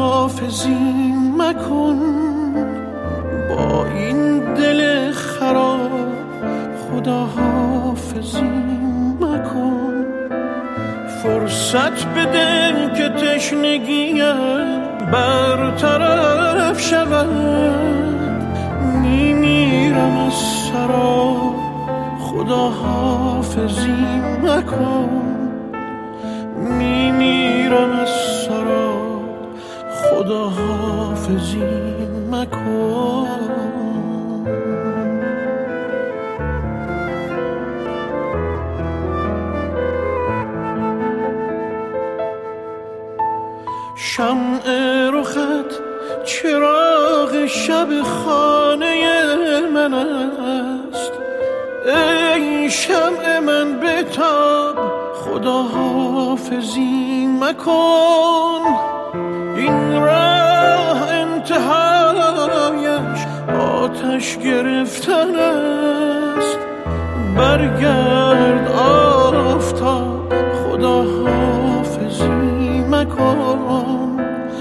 حافظی مکن، با این دل خراب خدا حافظی مکن. فرصت بده که تشنگیم برطرف شود، میمیرم از سراب خدا حافظی مکن، میمیرم از سراب خدا حافظی مکن. شمع رخت چراغ شب خانه من است، ای شمع من بتاب خدا حافظی مکن. این راه انتهایش آتش گرفتن است، برگرد آفتاب خدا حافظی مکن،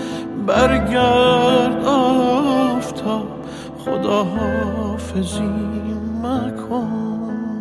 برگرد آفتاب خدا حافظی مکن.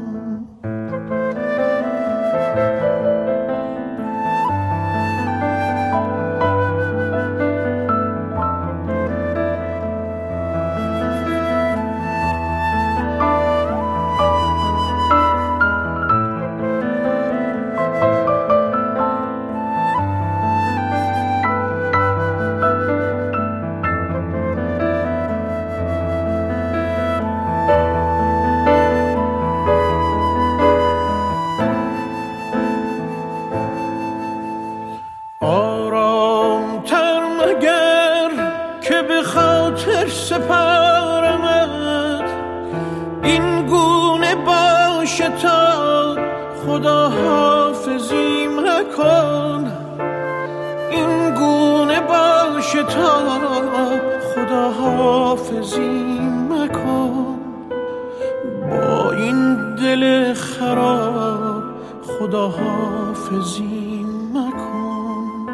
سپارمت این گونه باشه تا خدا حافظی مکن، این گونه باشه تا خدا حافظی مکن. با این دل خراب خدا حافظی مکن،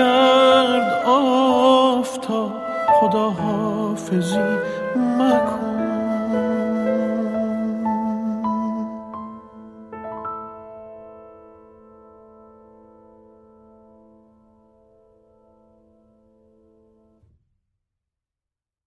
برگرد آفتاب خدا حافظی مکن.